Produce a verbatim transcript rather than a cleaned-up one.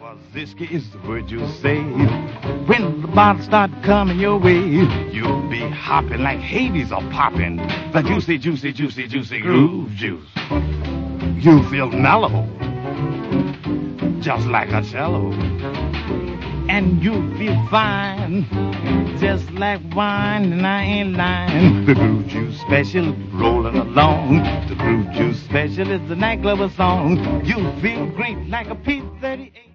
Waziski is the word you say. When the bottles start coming your way, you'll be hopping like Hades or popping the juicy, juicy, juicy, juicy groove juice. You feel mellow, just like a cello. And you feel fine, just like wine, and I ain't lying. The Groove Juice Special rolling along. The Groove Juice Special is the nightclubber song. You feel great like a P thirty-eight.